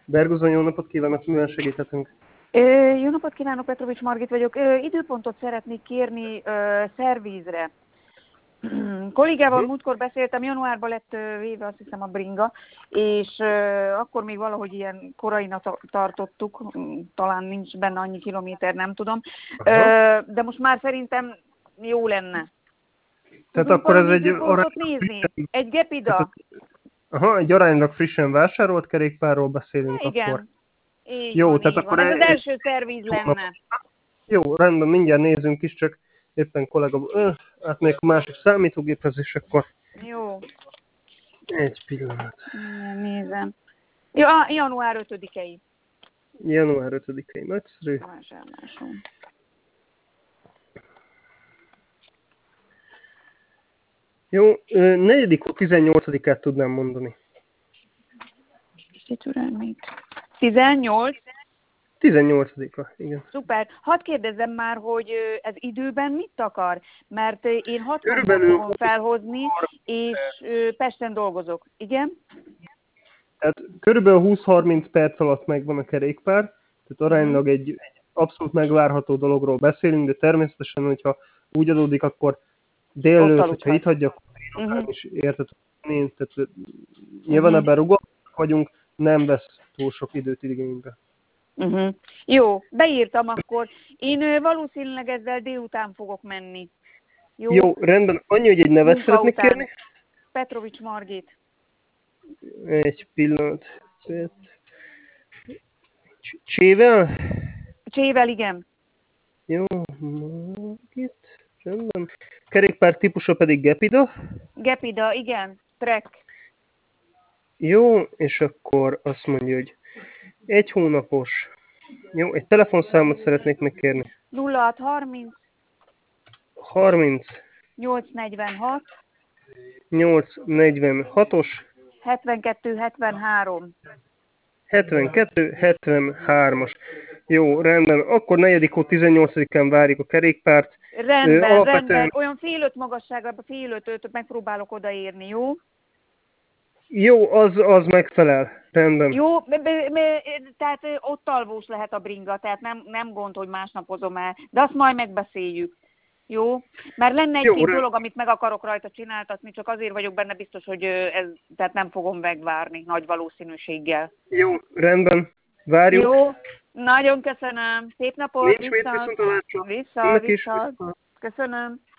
Berguzon, jó napot kívánok, mivel segíthetünk? Jó napot kívánok, Petrovics Margit vagyok. Időpontot szeretnék kérni szervízre. Kollégával múltkor beszéltem, januárban lett véve azt hiszem a bringa, és akkor még valahogy ilyen korainak tartottuk, talán nincs benne annyi kilométer, nem tudom. De most már szerintem jó lenne. Tehát akkor ez egy nézni? Egy Gepida. Aha, egy aránylag frissen vásárolt kerékpárról beszélünk igen. akkor. Így jó, van, tehát így akkor van. Ez az első szervíz lenne. Jó, rendben, mindjárt nézzünk is, csak éppen kollega, átmegyek a másik számítógéphez, és akkor... Jó. Egy pillanat. Nézem. Ja, január 5-i. Január 5-i, nagyszerű. Vásárlásom. Jó, 4.-18-át tudnám mondani. 18? 18-a, igen. Szuper. Hadd kérdezzem már, hogy ez időben mit akar? Mert én 60-ban fogom felhozni, és Pesten dolgozok. Igen? Tehát körülbelül 20-30 perc alatt megvan a kerékpár, tehát aránylag egy abszolút megvárható dologról beszélünk, de természetesen, hogyha úgy adódik, akkor délelőtt, hogyha itt hagyja, akkor is érted, tehát nyilván ebben rugalmasak vagyunk, nem vesz túl sok időt igénybe. Jó, beírtam akkor. Én valószínűleg ezzel délután fogok menni. Jó, rendben. Annyi, hogy egy nevet szeretnék kérni? Petrovics Margit. Egy pillanat. Csével? Csével, igen. Jó, Margit. Rendben. Kerékpár típusa pedig Gepida? Gepida, igen. Trek. Jó, és akkor azt mondja, hogy 1 hónapos. Jó, egy telefonszámot szeretnék megkérni. 0630 30 846 846-os 7273 7273-as. Jó, rendben. Akkor 4.-18-án várjuk a kerékpárt. Rendben. Olyan fél 5 magasságában, fél 5 megpróbálok odaérni, jó? Jó, az megfelel. Rendben. Jó, tehát ott alvós lehet a bringa, tehát nem gond, hogy másnapozom el, de azt majd megbeszéljük. Jó? Mert lenne egy-két dolog, amit meg akarok rajta csináltatni, csak azért vagyok benne biztos, hogy tehát nem fogom megvárni nagy valószínűséggel. Jó, rendben. Várjuk. Jó, nagyon köszönöm. Szép napot. Nincs mit, viszontlátásra. Vissza. Köszönöm.